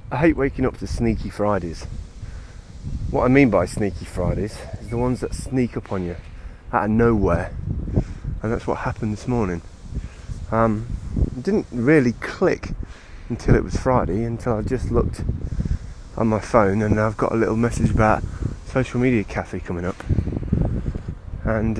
I hate waking up to sneaky Fridays. What I mean by sneaky Fridays is the ones that sneak up on you out of nowhere, and that's what happened this morning. It didn't really click until it was Friday, until I just looked on my phone and I've got a little message about Social Media Cafe coming up, and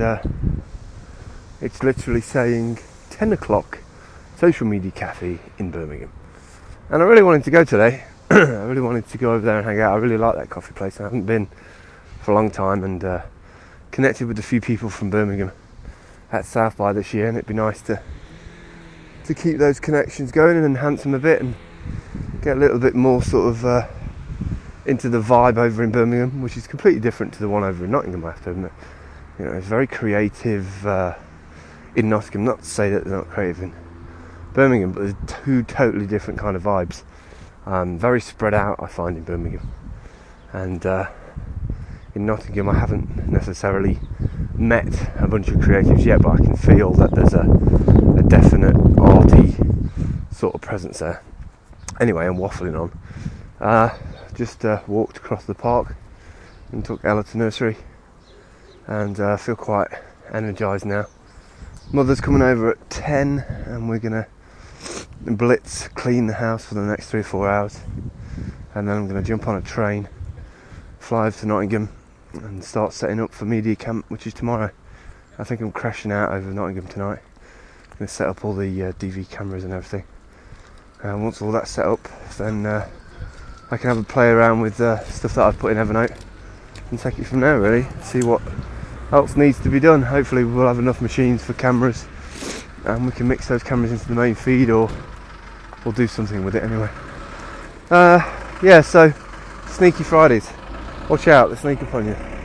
it's literally saying 10 o'clock Social Media Cafe in Birmingham. And I really wanted to go today. I really wanted to go over there and hang out. I really like that coffee place. I haven't been for a long time, and connected with a few people from Birmingham at South by this year, and it'd be nice to keep those connections going and enhance them a bit and get a little bit more sort of into the vibe over in Birmingham, which is completely different to the one over in Nottingham, I have to admit. You know, it's very creative in Nottingham. Not to say that they're not creative in Birmingham, but there's two totally different kind of vibes. Very spread out, I find, in Birmingham, and in Nottingham I haven't necessarily met a bunch of creatives yet, but I can feel that there's a definite arty sort of presence there. Anyway, I'm waffling on. Just walked across the park and took Ella to nursery, and I feel quite energised now. Mother's coming over at 10, and we're gonna blitz clean the house for the next 3 or 4 hours, and then I'm going to jump on a train, fly over to Nottingham and start setting up for Media Camp, which is tomorrow. I think I'm crashing out over Nottingham tonight. I'm going to set up all the DV cameras and everything, and once all that's set up, then I can have a play around with stuff that I've put in Evernote and take it from there, really. See what else needs to be done. Hopefully we'll have enough machines for cameras, and we can mix those cameras into the main feed, or we'll do something with it anyway. Yeah, so Sneaky Fridays. Watch out, they sneak up on you.